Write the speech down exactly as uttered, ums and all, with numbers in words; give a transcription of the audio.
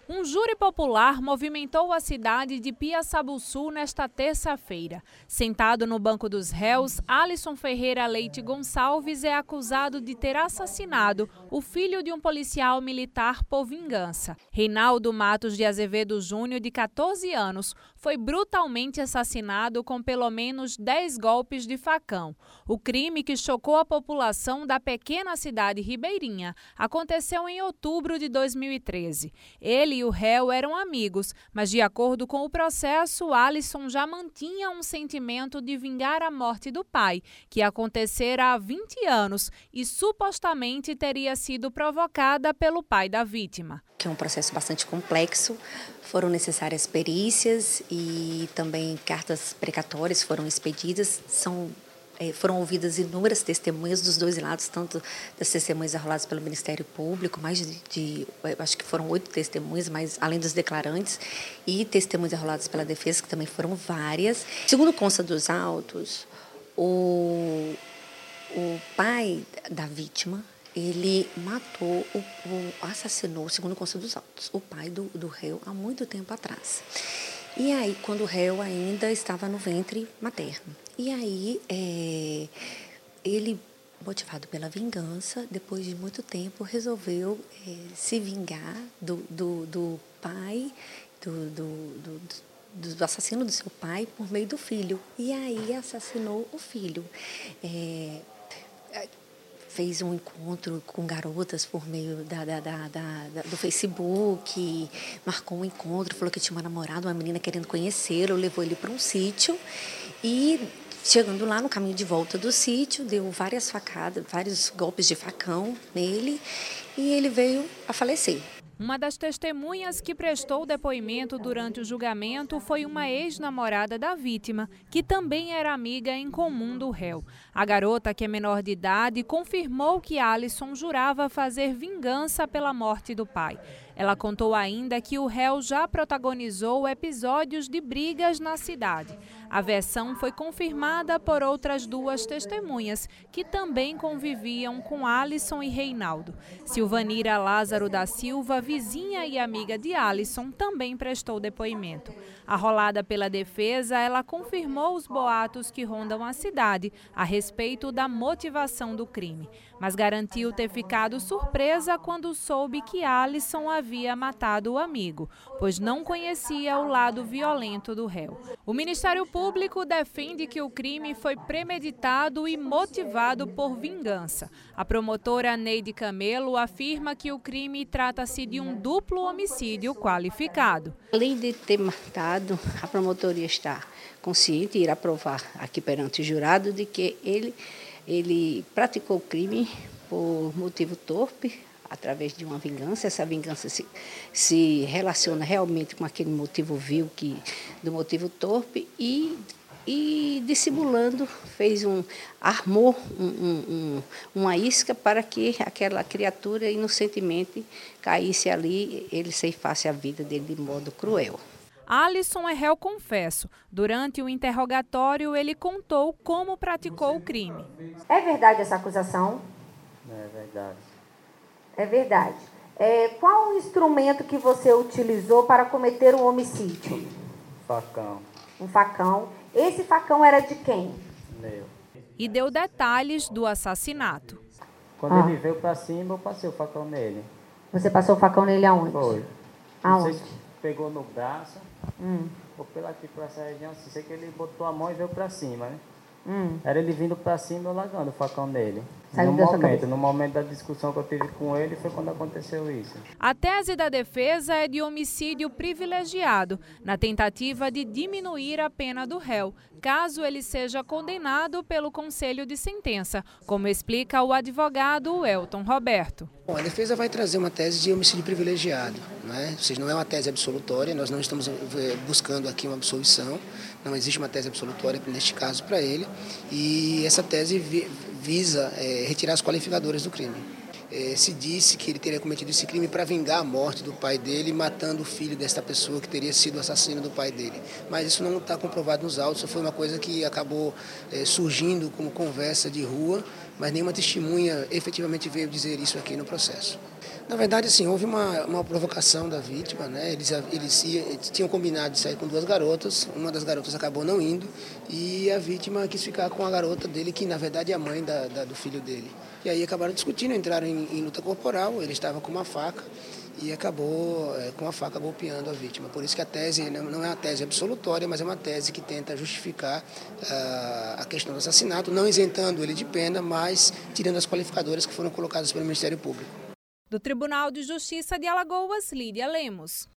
Um júri popular movimentou a cidade de Piaçabuçu nesta terça-feira. Sentado no banco dos réus, Alisson Ferreira Leite Gonçalves é acusado de ter assassinado o filho de um policial militar por vingança. Reinaldo Matos de Azevedo Júnior, de quatorze anos, foi brutalmente assassinado com pelo menos dez golpes de facão. O crime, que chocou a população da pequena cidade ribeirinha, aconteceu em outubro de dois mil e treze. Ele e o réu eram amigos, mas de acordo com o processo, Alisson já mantinha um sentimento de vingar a morte do pai, que acontecera há vinte anos e supostamente teria sido provocada pelo pai da vítima. Que é um processo bastante complexo, foram necessárias perícias e também cartas precatórias foram expedidas, são Foram ouvidas inúmeras testemunhas dos dois lados, tanto das testemunhas arroladas pelo Ministério Público, mais de, de acho que foram oito testemunhas, mas além dos declarantes, e testemunhas arroladas pela defesa, que também foram várias. Segundo consta dos autos, o, o pai da vítima, ele matou, o, o, assassinou, segundo consta dos autos, o pai do, do réu há muito tempo atrás. E aí, quando o réu ainda estava no ventre materno. E aí, é, ele, motivado pela vingança, depois de muito tempo, resolveu é, se vingar do, do, do pai, do, do, do, do assassino do seu pai, por meio do filho. E aí, assassinou o filho. É, fez um encontro com garotas por meio da, da, da, da, do Facebook, marcou um encontro, falou que tinha uma namorada, uma menina querendo conhecê-lo, levou ele para um sítio e, chegando lá no caminho de volta do sítio, deu várias facadas, vários golpes de facão nele e ele veio a falecer. Uma das testemunhas que prestou depoimento durante o julgamento foi uma ex-namorada da vítima, que também era amiga em comum do réu. A garota, que é menor de idade, confirmou que Alisson jurava fazer vingança pela morte do pai. Ela contou ainda que o réu já protagonizou episódios de brigas na cidade. A versão foi confirmada por outras duas testemunhas, que também conviviam com Alisson e Reinaldo. Silvanira Lázaro da Silva, vizinha e amiga de Alisson, também prestou depoimento. Arrolada pela defesa, ela confirmou os boatos que rondam a cidade a respeito da motivação do crime, mas garantiu ter ficado surpresa quando soube que Alisson havia matado o amigo, pois não conhecia o lado violento do réu. O Ministério Público defende que o crime foi premeditado e motivado por vingança. A promotora Neide Camelo afirma que o crime trata-se de um duplo homicídio qualificado. Além de ter matado, a promotoria está consciente e irá provar aqui perante o jurado de que ele, ele praticou o crime por motivo torpe, através de uma vingança. Essa vingança se, se relaciona realmente com aquele motivo vil, que, do motivo torpe, e, e dissimulando, fez um, armou um, um, um, uma isca para que aquela criatura inocentemente caísse ali, ele ceifasse a vida dele de modo cruel. Alisson é réu confesso. Durante o interrogatório, ele contou como praticou o crime. É verdade essa acusação? É verdade. É verdade. É, qual o instrumento que você utilizou para cometer o homicídio? Facão. Um facão. Esse facão era de quem? Meu. E deu detalhes do assassinato. Quando Ah. ele veio pra cima, eu passei o facão nele. Você passou o facão nele aonde? Foi. Não Aonde? sei se pegou no braço, Hum. ou pela aqui por essa região, assim, sei que ele botou a mão e veio pra cima, né? Hum. Era ele vindo pra cima e eu largando o facão nele. Saiu no da sua momento, cabeça. no momento da discussão que eu tive com ele, foi quando aconteceu isso. A tese da defesa é de homicídio privilegiado, na tentativa de diminuir a pena do réu, caso ele seja condenado pelo Conselho de Sentença, como explica o advogado Elton Roberto. Bom, a defesa vai trazer uma tese de homicídio privilegiado, né? Ou seja, não é uma tese absolutória, nós não estamos buscando aqui uma absolvição, não existe uma tese absolutória neste caso para ele, e essa tese visa é, retirar as qualificadoras do crime. É, se disse que ele teria cometido esse crime para vingar a morte do pai dele, matando o filho desta pessoa que teria sido o assassino do pai dele. Mas isso não está comprovado nos autos, foi uma coisa que acabou é, surgindo como conversa de rua, mas nenhuma testemunha efetivamente veio dizer isso aqui no processo. Na verdade, assim, houve uma, uma provocação da vítima, né? Eles, eles, eles tinham combinado de sair com duas garotas, uma das garotas acabou não indo e a vítima quis ficar com a garota dele, que na verdade é a mãe da, da, do filho dele. E aí acabaram discutindo, entraram em, em luta corporal, ele estava com uma faca e acabou é, com a faca golpeando a vítima. Por isso que a tese não é uma tese absolutória, mas é uma tese que tenta justificar uh, a questão do assassinato, não isentando ele de pena, mas tirando as qualificadoras que foram colocadas pelo Ministério Público. Do Tribunal de Justiça de Alagoas, Lídia Lemos.